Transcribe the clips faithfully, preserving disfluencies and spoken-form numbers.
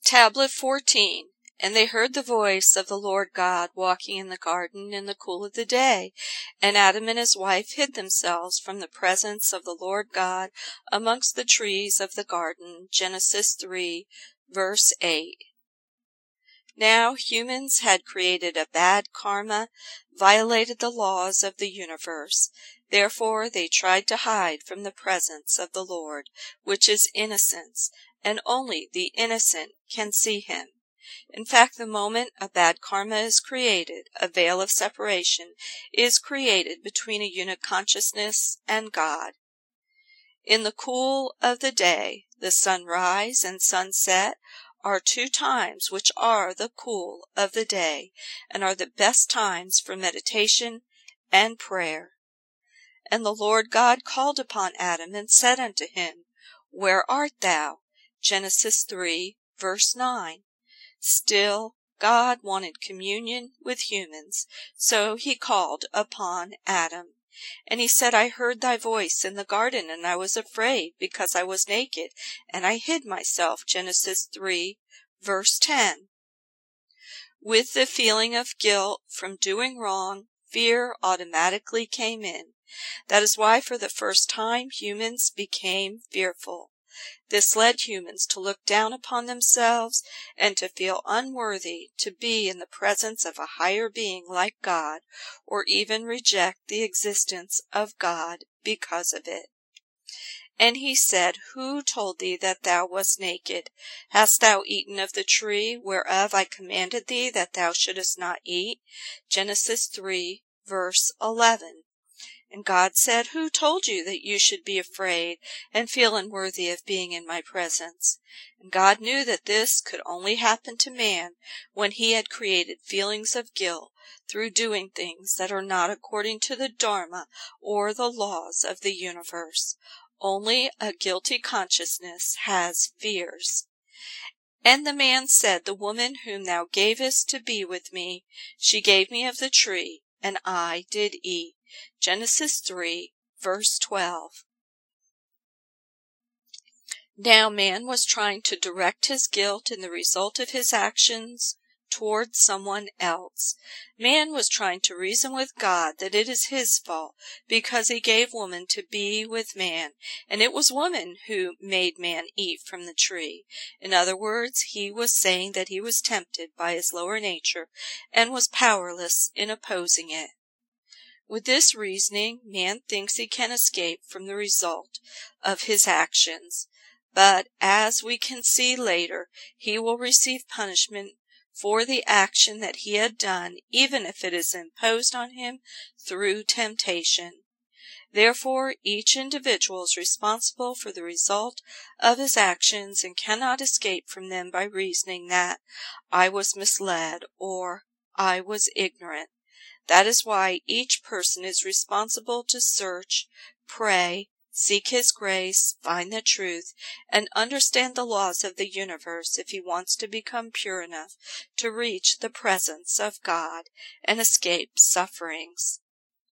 Tablet fourteen. And they heard the voice of the Lord God walking in the garden in the cool of the day. And Adam and his wife hid themselves from the presence of the Lord God amongst the trees of the garden. Genesis three, verse eight. Now humans had created a bad karma, violated the laws of the universe. Therefore they tried to hide from the presence of the Lord, which is innocence, and only the innocent can see him. In fact, the moment a bad karma is created, a veil of separation is created between a unit consciousness and God. In the cool of the day, the sunrise and sunset are two times which are the cool of the day, and are the best times for meditation and prayer. And the Lord God called upon Adam and said unto him, Where art thou? Genesis three, verse nine. Still, God wanted communion with humans, so he called upon Adam. And he said, I heard thy voice in the garden, and I was afraid, because I was naked, and I hid myself. Genesis three, verse ten. With the feeling of guilt from doing wrong, fear automatically came in. That is why for the first time humans became fearful. This led humans to look down upon themselves and to feel unworthy to be in the presence of a higher being like God, or even reject the existence of God because of it. And he said, Who told thee that thou wast naked? Hast thou eaten of the tree whereof I commanded thee that thou shouldest not eat? Genesis three, verse eleven. And God said, Who told you that you should be afraid and feel unworthy of being in my presence? And God knew that this could only happen to man when he had created feelings of guilt through doing things that are not according to the Dharma or the laws of the universe. Only a guilty consciousness has fears. And the man said, The woman whom thou gavest to be with me, she gave me of the tree, and I did eat. Genesis three, verse twelve. Now man was trying to direct his guilt in the result of his actions toward someone else. Man was trying to reason with God that it is his fault because he gave woman to be with man, and it was woman who made man eat from the tree. In other words, he was saying that he was tempted by his lower nature and was powerless in opposing it. With this reasoning, man thinks he can escape from the result of his actions, but as we can see later, he will receive punishment for the action that he had done, even if it is imposed on him through temptation. Therefore, each individual is responsible for the result of his actions and cannot escape from them by reasoning that I was misled or I was ignorant. That is why each person is responsible to search, pray, seek his grace, find the truth, and understand the laws of the universe if he wants to become pure enough to reach the presence of God and escape sufferings.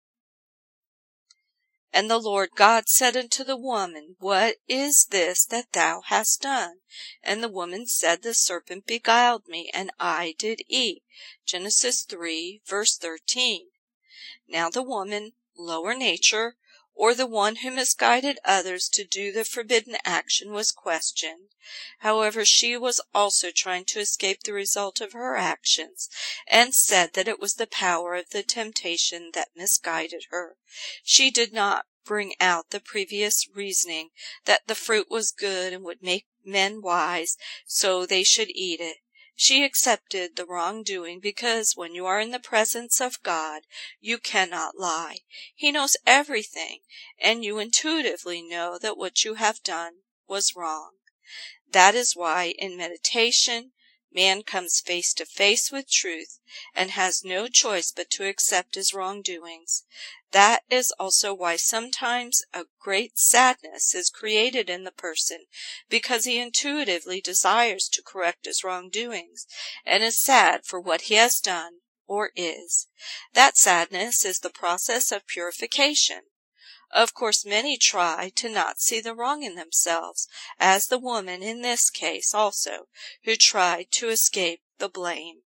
And the Lord God said unto the woman, What is this that thou hast done? And the woman said, The serpent beguiled me, and I did eat. Genesis three, verse thirteen. Now the woman, lower nature, or the one who misguided others to do the forbidden action, was questioned. However, she was also trying to escape the result of her actions, and said that it was the power of the temptation that misguided her. She did not bring out the previous reasoning that the fruit was good and would make men wise, so they should eat it. She accepted the wrongdoing because when you are in the presence of God, you cannot lie. He knows everything, and you intuitively know that what you have done was wrong. That is why in meditation, man comes face to face with truth and has no choice but to accept his wrongdoings. That is also why sometimes a great sadness is created in the person, because he intuitively desires to correct his wrongdoings and is sad for what he has done or is. That sadness is the process of purification. Of course, many try to not see the wrong in themselves, as the woman in this case also, who tried to escape the blame.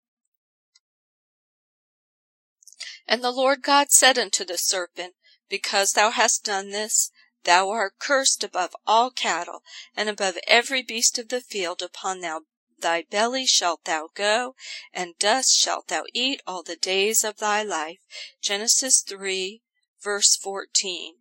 And the Lord God said unto the serpent, Because thou hast done this, thou art cursed above all cattle, and above every beast of the field. Upon thou, thy belly shalt thou go, and dust shalt thou eat all the days of thy life. Genesis three, verse fourteen.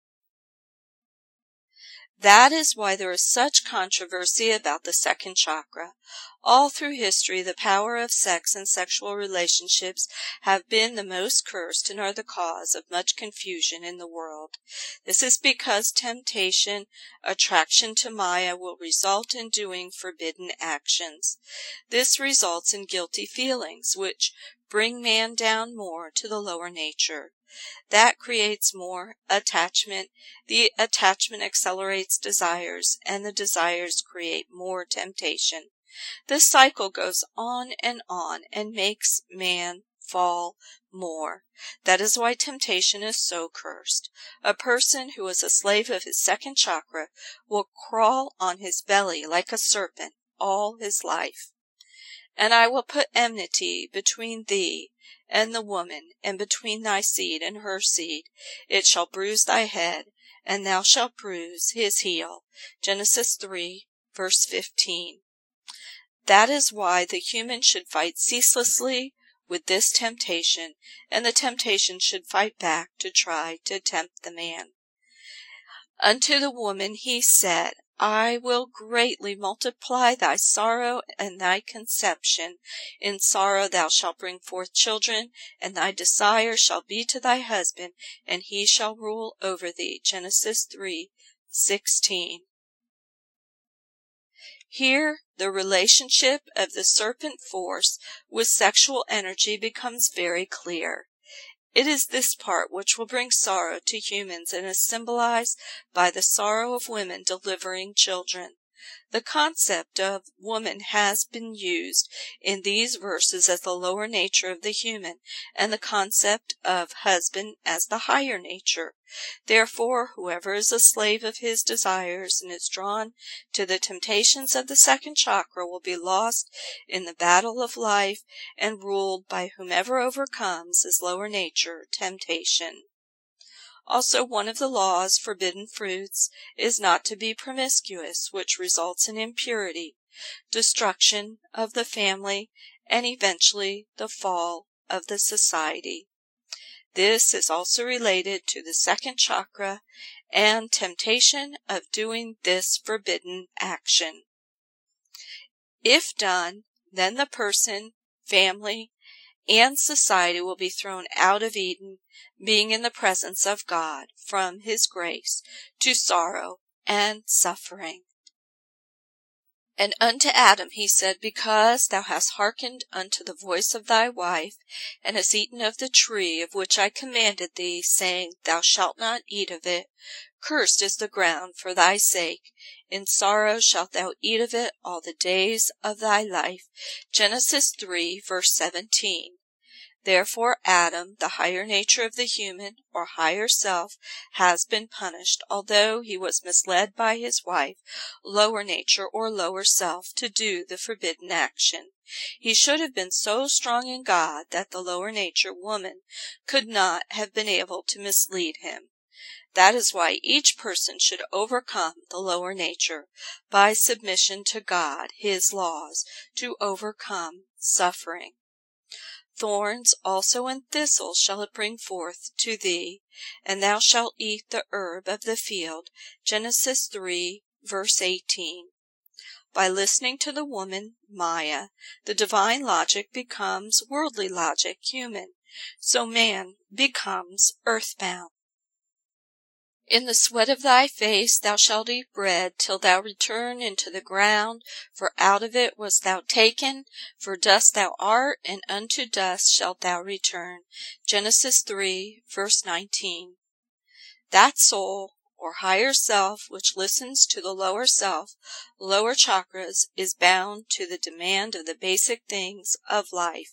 That is why there is such controversy about the second chakra. All through history, the power of sex and sexual relationships have been the most cursed and are the cause of much confusion in the world. This is because temptation, attraction to Maya, will result in doing forbidden actions. This results in guilty feelings, which bring man down more to the lower nature. That creates more attachment. The attachment accelerates desires, and the desires create more temptation. This cycle goes on and on and makes man fall more. That is why temptation is so cursed. A person who is a slave of his second chakra will crawl on his belly like a serpent all his life. And I will put enmity between thee and the woman, and between thy seed and her seed. It shall bruise thy head, and thou shalt bruise his heel. Genesis three, verse fifteen. That is why the human should fight ceaselessly with this temptation, and the temptation should fight back to try to tempt the man. Unto the woman he said, I will greatly multiply thy sorrow and thy conception. In sorrow thou shalt bring forth children, and thy desire shall be to thy husband, and he shall rule over thee. Genesis three, sixteen. Here, the relationship of the serpent force with sexual energy becomes very clear. It is this part which will bring sorrow to humans and is symbolized by the sorrow of women delivering children. The concept of woman has been used in these verses as the lower nature of the human, and the concept of husband as the higher nature. Therefore, whoever is a slave of his desires and is drawn to the temptations of the second chakra will be lost in the battle of life and ruled by whomever overcomes his lower nature, temptation. Also, one of the laws, forbidden fruits, is not to be promiscuous, which results in impurity, destruction of the family, and eventually the fall of the society. This is also related to the second chakra and temptation of doing this forbidden action. If done, then the person, family, and society will be thrown out of Eden, being in the presence of God from His grace, to sorrow and suffering. And unto Adam he said, Because thou hast hearkened unto the voice of thy wife, and hast eaten of the tree of which I commanded thee, saying, Thou shalt not eat of it, cursed is the ground for thy sake. In sorrow shalt thou eat of it all the days of thy life. Genesis three, verse seventeen. Therefore Adam, the higher nature of the human, or higher self, has been punished, although he was misled by his wife, lower nature or lower self, to do the forbidden action. He should have been so strong in God that the lower nature woman could not have been able to mislead him. That is why each person should overcome the lower nature by submission to God, His laws, to overcome suffering. Thorns also and thistles shall it bring forth to thee, and thou shalt eat the herb of the field. Genesis three, verse eighteen. By listening to the woman, Maya, the divine logic becomes worldly logic, human, so man becomes earthbound. In the sweat of thy face thou shalt eat bread, till thou return into the ground, for out of it wast thou taken, for dust thou art, and unto dust shalt thou return. Genesis three, verse nineteen. That soul, or higher self, which listens to the lower self, lower chakras, is bound to the demand of the basic things of life.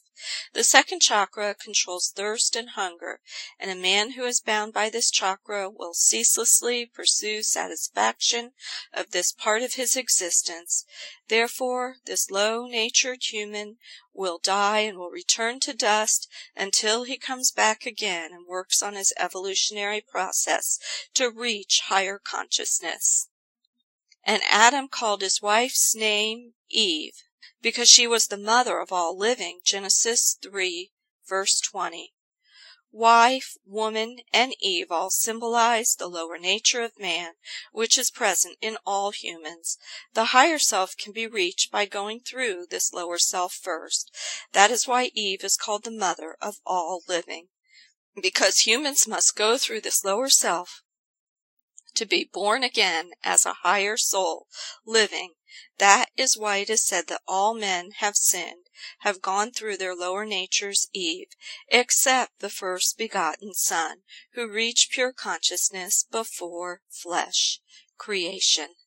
The second chakra controls thirst and hunger, and a man who is bound by this chakra will ceaselessly pursue satisfaction of this part of his existence. Therefore, this low-natured human will die and will return to dust until he comes back again and works on his evolutionary process to reach higher consciousness. And Adam called his wife's name Eve, because she was the mother of all living. Genesis three, verse twenty. Wife, woman, and Eve all symbolize the lower nature of man, which is present in all humans. The higher self can be reached by going through this lower self first. That is why Eve is called the mother of all living, because humans must go through this lower self to be born again as a higher soul living. That is why it is said that all men have sinned, have gone through their lower natures, Eve, except the first begotten Son, who reached pure consciousness before flesh creation.